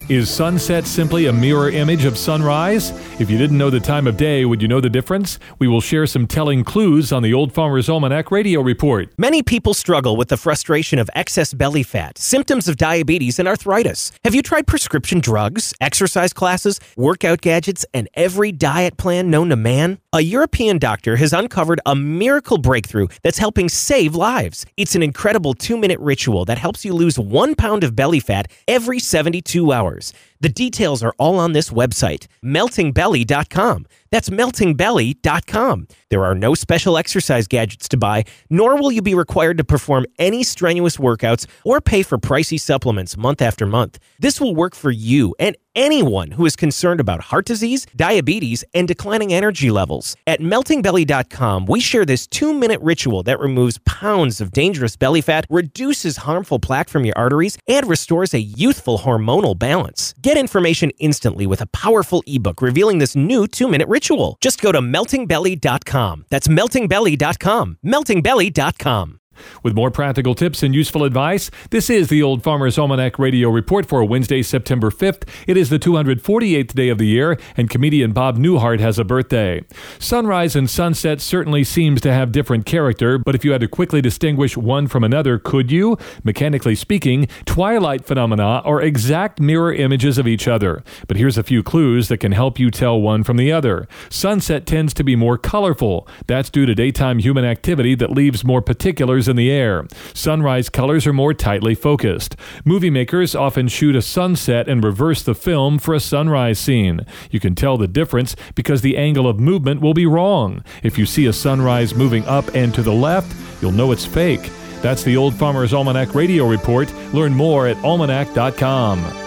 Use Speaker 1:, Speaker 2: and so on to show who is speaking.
Speaker 1: Is sunset simply a mirror image of sunrise? If you didn't know the time of day, would you know the difference? We will share some telling clues on the Old Farmer's Almanac Radio Report.
Speaker 2: Many people struggle with the frustration of excess belly fat, symptoms of diabetes, and arthritis. Have you tried prescription drugs, exercise classes, workout gadgets, and every diet plan known to man? A European doctor has uncovered a miracle breakthrough that's helping save lives. It's an incredible 2-minute ritual that helps you lose 1 pound of belly fat every 72 hours. The details are all on this website, meltingbelly.com. That's meltingbelly.com. There are no special exercise gadgets to buy, nor will you be required to perform any strenuous workouts or pay for pricey supplements month after month. This will work for you and anyone who is concerned about heart disease, diabetes, and declining energy levels. At meltingbelly.com, we share this 2-minute ritual that removes pounds of dangerous belly fat, reduces harmful plaque from your arteries, and restores a youthful hormonal balance. Get information instantly with a powerful ebook revealing this new 2-minute ritual. Just go to meltingbelly.com. That's meltingbelly.com. meltingbelly.com.
Speaker 1: With more practical tips and useful advice, this is the Old Farmer's Almanac Radio Report for Wednesday, September 5th. It is the 248th day of the year, and comedian Bob Newhart has a birthday. Sunrise and sunset certainly seems to have different character, but if you had to quickly distinguish one from another, could you? Mechanically speaking, twilight phenomena are exact mirror images of each other. But here's a few clues that can help you tell one from the other. Sunset tends to be more colorful. That's due to daytime human activity that leaves more particulars in the air. Sunrise colors are more tightly focused. Movie makers often shoot a sunset and reverse the film for a sunrise scene. You can tell the difference because the angle of movement will be wrong. If you see a sunrise moving up and to the left, you'll know it's fake. That's the Old Farmer's Almanac Radio Report. Learn more at almanac.com.